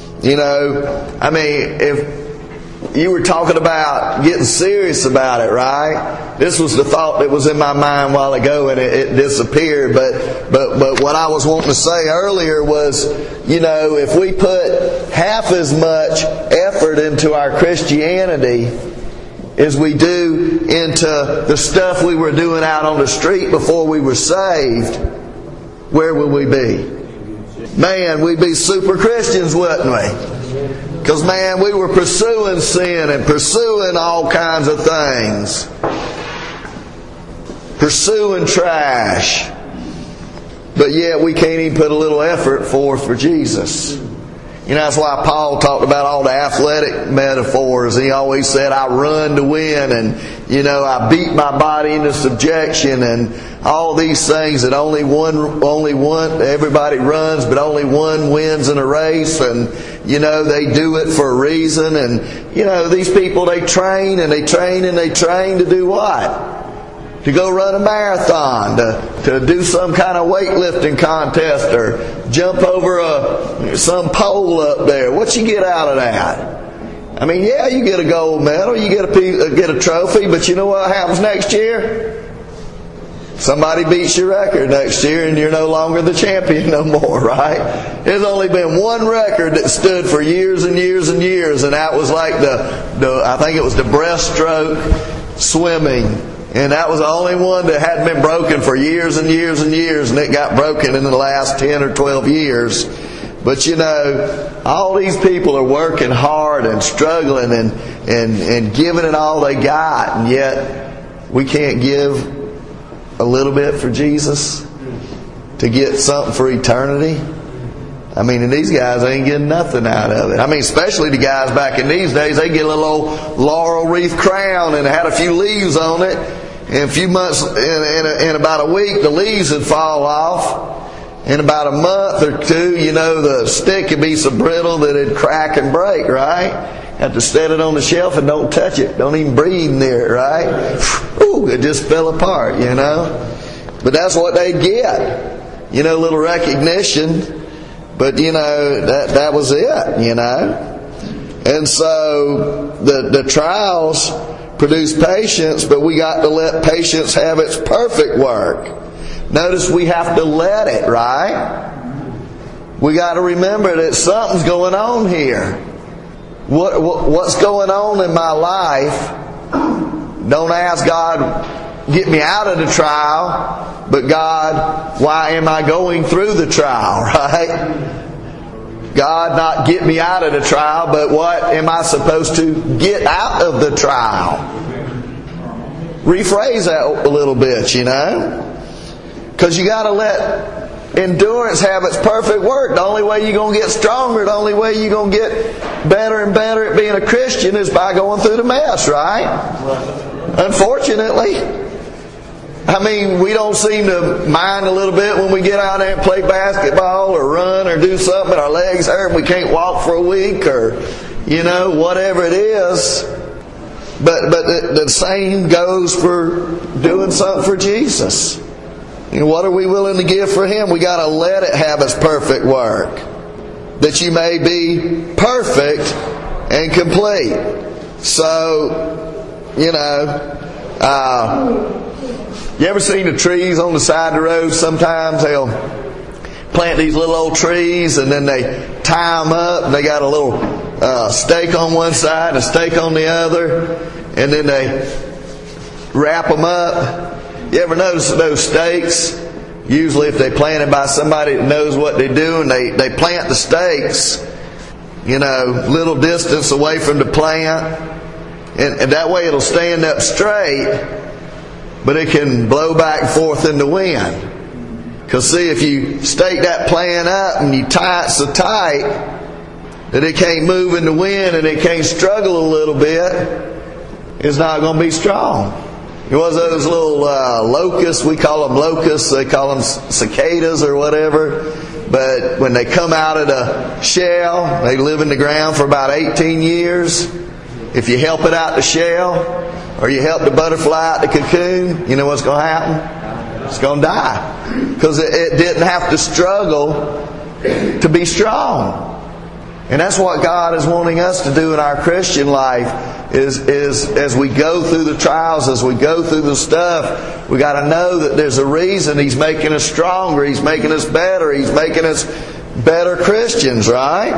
If you were talking about getting serious about it, right? This was the thought that was in my mind a while ago, and it disappeared. But what I was wanting to say earlier was, if we put half as much effort into our Christianity as we do into the stuff we were doing out on the street before we were saved, where would we be? Man, we'd be super Christians, wouldn't we? Because, man, we were pursuing sin and pursuing all kinds of things. Pursuing trash. But yet we can't even put a little effort forth for Jesus. That's why Paul talked about all the athletic metaphors. He always said, I run to win, and, I beat my body into subjection, and all these things that only one, everybody runs, but only one wins in a race, and, they do it for a reason, and, these people, they train, and they train, and they train to do what? To go run a marathon, to do some kind of weightlifting contest, or jump over some pole up there. What you get out of that? I mean, yeah, you get a gold medal, you get a trophy, but you know what happens next year? Somebody beats your record next year, and you're no longer the champion no more, right? There's only been one record that stood for years and years and years, and that was like I think it was the breaststroke swimming. And that was the only one that hadn't been broken for years and years and years, and it got broken in the last 10 or 12 years. But all these people are working hard and struggling and giving it all they got, and yet we can't give a little bit for Jesus to get something for eternity. I mean, and these guys ain't getting nothing out of it. I mean, especially the guys back in these days, they get a little old laurel wreath crown and it had a few leaves on it. In a few months, in about a week, the leaves would fall off. In about a month or two, the stick would be so brittle that it'd crack and break, right? Have to set it on the shelf and don't touch it. Don't even breathe near it, right? Ooh, it just fell apart, But that's what they'd get. Little recognition. But, that was it, And so, the trials produce patience, but we got to let patience have its perfect work. Notice we have to let it, right? We got to remember that something's going on here. What's going on in my life? Don't ask God, get me out of the trial, but God, why am I going through the trial, right? God, not get me out of the trial, but what am I supposed to get out of the trial? Rephrase that a little bit, Because you got to let endurance have its perfect work. The only way you're going to get stronger, the only way you're going to get better and better at being a Christian is by going through the mess, right? Unfortunately. I mean, we don't seem to mind a little bit when we get out there and play basketball or run or do something and our legs hurt and we can't walk for a week or, whatever it is. But the same goes for doing something for Jesus. What are we willing to give for Him? We got to let it have its perfect work. That you may be perfect and complete. So, You ever seen the trees on the side of the road? Sometimes they'll plant these little old trees and then they tie them up. And they got a little stake on one side and a stake on the other. And then they wrap them up. You ever notice those stakes? Usually if they're planted by somebody that knows what they're doing, they plant the stakes, little distance away from the plant. And that way it'll stand up straight, but it can blow back and forth in the wind. Because see, if you stake that plant up and you tie it so tight that it can't move in the wind and it can't struggle a little bit, it's not going to be strong. It was those little locusts, we call them locusts, they call them cicadas or whatever. But when they come out of the shell, they live in the ground for about 18 years. If you help it out the shell, or you help the butterfly out the cocoon, you know what's going to happen? It's going to die. Because it didn't have to struggle to be strong. And that's what God is wanting us to do in our Christian life, is as we go through the trials, as we go through the stuff, we got to know that there's a reason He's making us stronger, He's making us better, He's making us better Christians, right?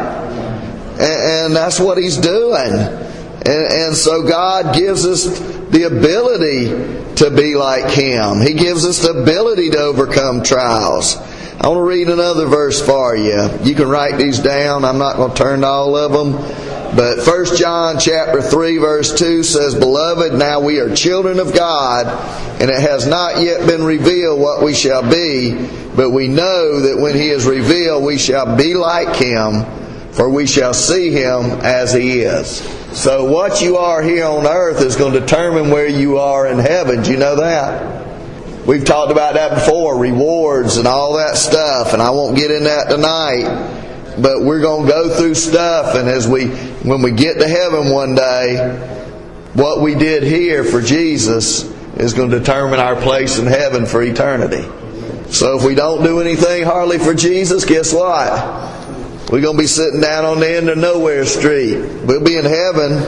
And that's what He's doing. And so God gives us the ability to be like Him. He gives us the ability to overcome trials. I want to read another verse for you. You can write these down. I'm not going to turn to all of them. But 1 John chapter 3 verse 2 says, Beloved, now we are children of God, and it has not yet been revealed what we shall be, but we know that when He is revealed we shall be like Him, for we shall see Him as He is. So what you are here on earth is going to determine where you are in heaven. Do you know that? We've talked about that before, rewards and all that stuff, and I won't get in that tonight. But we're going to go through stuff, and when we get to heaven one day, what we did here for Jesus is going to determine our place in heaven for eternity. So if we don't do anything hardly for Jesus, guess what? We're going to be sitting down on the end of nowhere street. We'll be in heaven,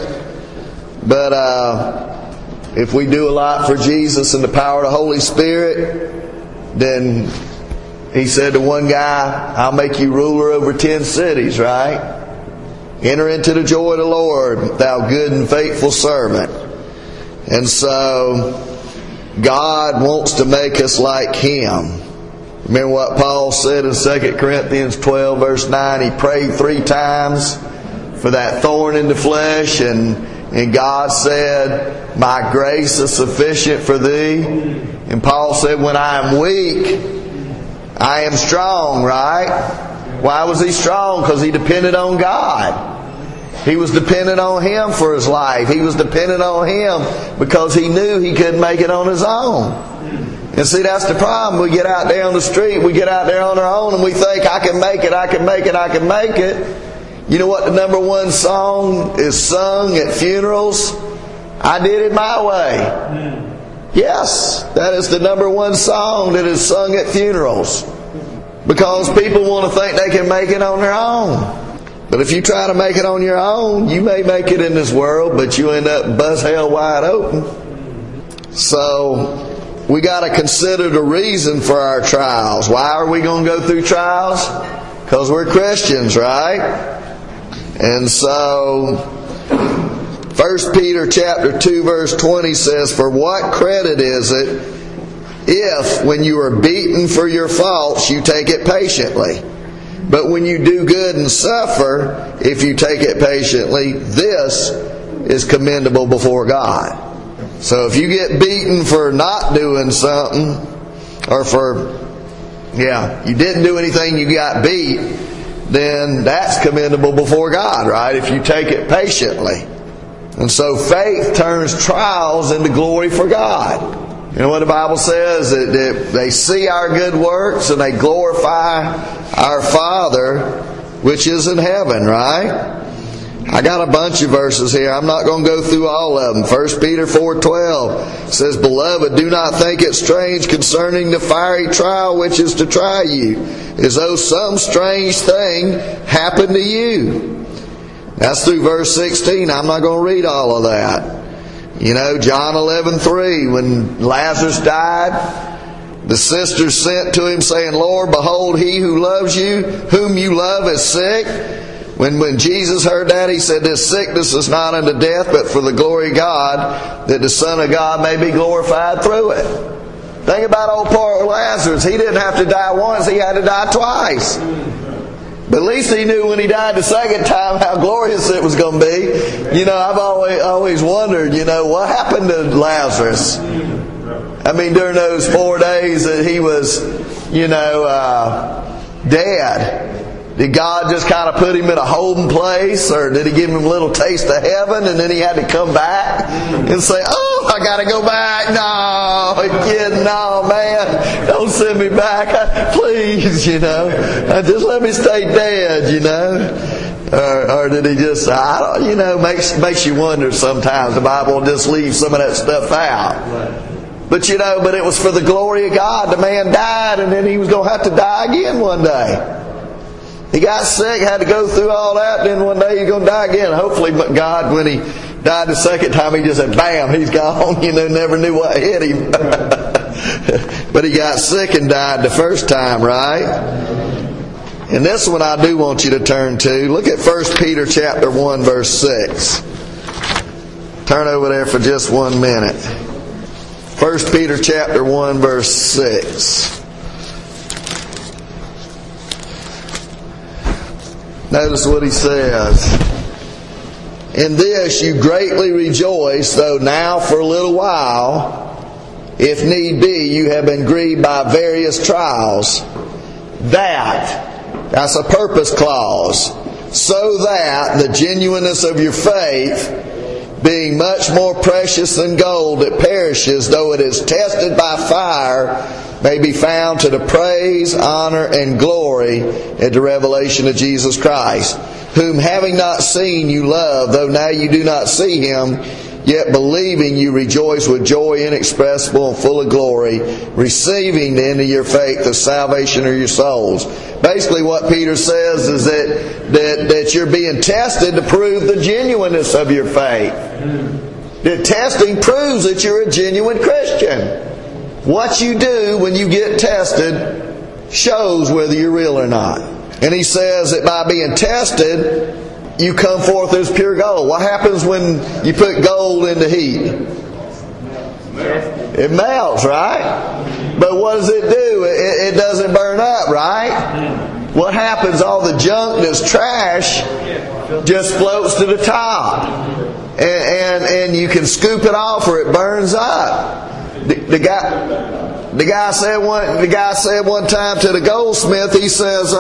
but if we do a lot for Jesus and the power of the Holy Spirit, then He said to one guy, I'll make you ruler over 10 cities, right? Enter into the joy of the Lord, thou good and faithful servant. And so, God wants to make us like Him. Remember what Paul said in 2 Corinthians 12 verse 9? He prayed 3 times for that thorn in the flesh, and God said, My grace is sufficient for thee. And Paul said, when I am weak, I am strong, right? Why was he strong? Because he depended on God. He was dependent on Him for his life. He was dependent on Him because he knew he couldn't make it on his own. And see, that's the problem. We get out there on the street, we get out there on our own, and we think, I can make it, I can make it, I can make it. You know what the number one song is sung at funerals? I did it my way. Yes, that is the number one song that is sung at funerals. Because people want to think they can make it on their own. But if you try to make it on your own, you may make it in this world, but you end up buzz hell wide open. So, we got to consider the reason for our trials. Why are we going to go through trials? Because we're Christians, right? And so, 1 Peter chapter 2 verse 20 says, For what credit is it if, when you are beaten for your faults, you take it patiently? But when you do good and suffer, if you take it patiently, this is commendable before God. So if you get beaten for not doing something, or you didn't do anything, you got beat, then that's commendable before God, right? If you take it patiently. And so faith turns trials into glory for God. You know what the Bible says? That they see our good works and they glorify our Father which is in heaven, right? I got a bunch of verses here. I'm not going to go through all of them. 1 Peter 4:12 says, Beloved, do not think it strange concerning the fiery trial which is to try you, as though some strange thing happened to you. That's through verse 16. I'm not going to read all of that. You know, John 11:3, when Lazarus died, the sisters sent to him saying, Lord, behold, he who loves you, whom you love, is sick. When Jesus heard that, he said, this sickness is not unto death, but for the glory of God, that the Son of God may be glorified through it. Think about old poor Lazarus. He didn't have to die once, he had to die twice. But at least he knew when he died the second time how glorious it was going to be. You know, I've always wondered, you know, what happened to Lazarus? I mean, during those 4 days that he was, you know, dead. Did God just kind of put him in a holding place, or did he give him a little taste of heaven and then he had to come back and say, oh, I got to go back? No, kid, no, man, don't send me back, please, you know. Just let me stay dead, you know. Or did he just, you know, makes you wonder sometimes. The Bible will just leave some of that stuff out. But you know, but it was for the glory of God. The man died, and then he was going to have to die again one day. He got sick, had to go through all that, then one day he's going to die again. Hopefully God, when he died the second time, he just said, bam, he's gone. You know, never knew what hit him. But he got sick and died the first time, right? And this one I do want you to turn to. Look at 1 Peter chapter 1, verse 6. Turn over there for just 1 minute. 1 Peter chapter 1, verse 6. Notice what he says. In this you greatly rejoice, though now for a little while, if need be, you have been grieved by various trials. That's a purpose clause. So that the genuineness of your faith, being much more precious than gold that perishes, though it is tested by fire, may be found to the praise, honor, and glory at the revelation of Jesus Christ, whom having not seen you love, though now you do not see Him, yet believing you rejoice with joy inexpressible and full of glory, receiving the end of your faith, the salvation of your souls. Basically what Peter says is that you're being tested to prove the genuineness of your faith. The testing proves that you're a genuine Christian. What you do when you get tested shows whether you're real or not. And he says that by being tested, you come forth as pure gold. What happens when you put gold into heat? It melts, right? But what does it do? It doesn't burn up, right? What happens? All the junk that's trash just floats to the top. And you can scoop it off or it burns up. The guy said one time to the goldsmith, he says,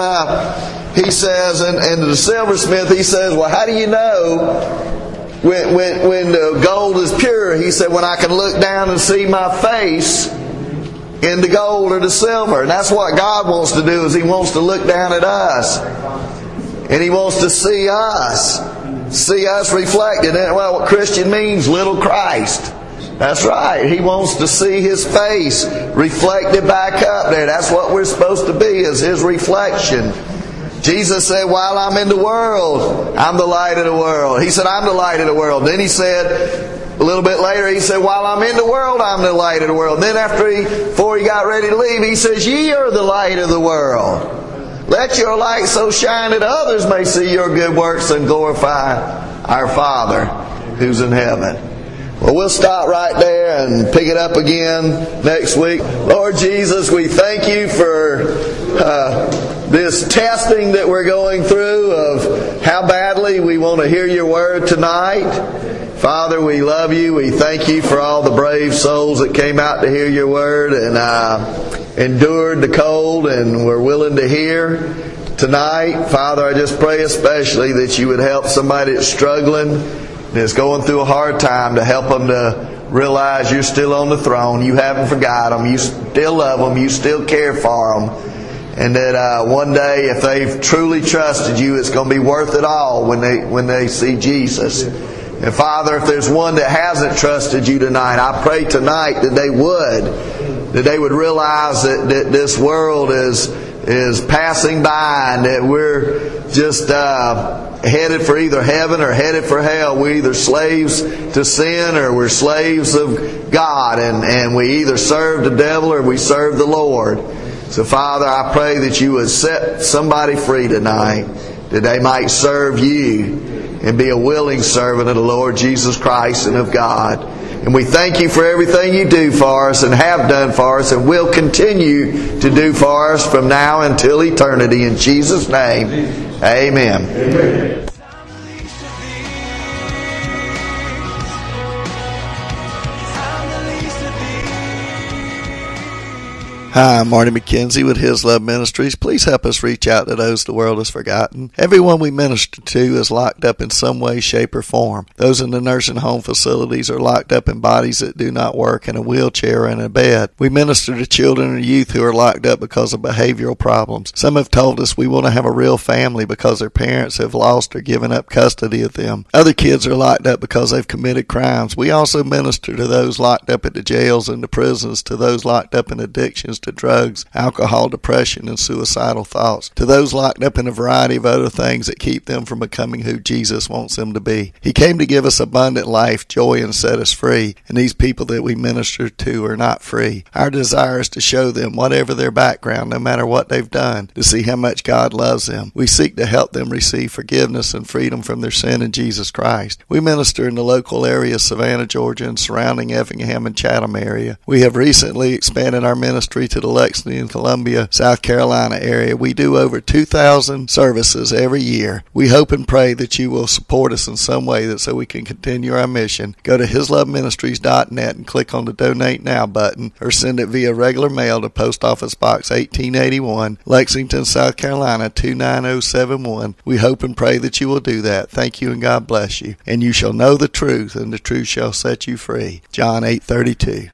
and to the silversmith, he says, well, how do you know when the gold is pure? He said, when I can look down and see my face in the gold or the silver. And that's what God wants to do, is He wants to look down at us. And He wants to see us reflected. And well, what Christian means, little Christ. That's right. He wants to see His face reflected back up there. That's what we're supposed to be, is His reflection. Jesus said, while I'm in the world, I'm the light of the world. He said, I'm the light of the world. Then He said, a little bit later, He said, while I'm in the world, I'm the light of the world. Then before He got ready to leave, He says, ye are the light of the world. Let your light so shine that others may see your good works and glorify our Father who's in heaven. Well, we'll stop right there and pick it up again next week. Lord Jesus, we thank You for this testing that we're going through of how badly we want to hear Your Word tonight. Father, we love You. We thank You for all the brave souls that came out to hear Your Word and endured the cold and were willing to hear tonight. Father, I just pray especially that You would help somebody that's struggling, that's going through a hard time, to help them to realize You're still on the throne. You haven't forgot them. You still love them. You still care for them. And that one day, if they've truly trusted You, it's going to be worth it all when they see Jesus. And Father, if there's one that hasn't trusted You tonight, I pray tonight that they would realize that this world is passing by, and that we're just headed for either heaven or headed for hell. We're either slaves to sin or we're slaves of God. And we either serve the devil or we serve the Lord. So Father, I pray that you would set somebody free tonight, that they might serve you and be a willing servant of the Lord Jesus Christ and of God. And we thank you for everything you do for us and have done for us and will continue to do for us from now until eternity. In Jesus' name, amen. Amen. Hi, I'm Marty McKenzie with His Love Ministries. Please help us reach out to those the world has forgotten. Everyone we minister to is locked up in some way, shape, or form. Those in the nursing home facilities are locked up in bodies that do not work, in a wheelchair or in a bed. We minister to children and youth who are locked up because of behavioral problems. Some have told us we want to have a real family because their parents have lost or given up custody of them. Other kids are locked up because they've committed crimes. We also minister to those locked up at the jails and the prisons, to those locked up in addictions to drugs, alcohol, depression, and suicidal thoughts, to those locked up in a variety of other things that keep them from becoming who Jesus wants them to be. He came to give us abundant life, joy, and set us free, and these people that we minister to are not free. Our desire is to show them, whatever their background, no matter what they've done, to see how much God loves them. We seek to help them receive forgiveness and freedom from their sin in Jesus Christ. We minister in the local area of Savannah, Georgia, and surrounding Effingham and Chatham area. We have recently expanded our ministry to the Lexington and Columbia, South Carolina area. We do over 2,000 services every year. We hope and pray that you will support us in some way so we can continue our mission. Go to hisloveministries.net and click on the Donate Now button, or send it via regular mail to Post Office Box 1881, Lexington, South Carolina 29071. We hope and pray that you will do that. Thank you and God bless you. And you shall know the truth, and the truth shall set you free. John 8:32.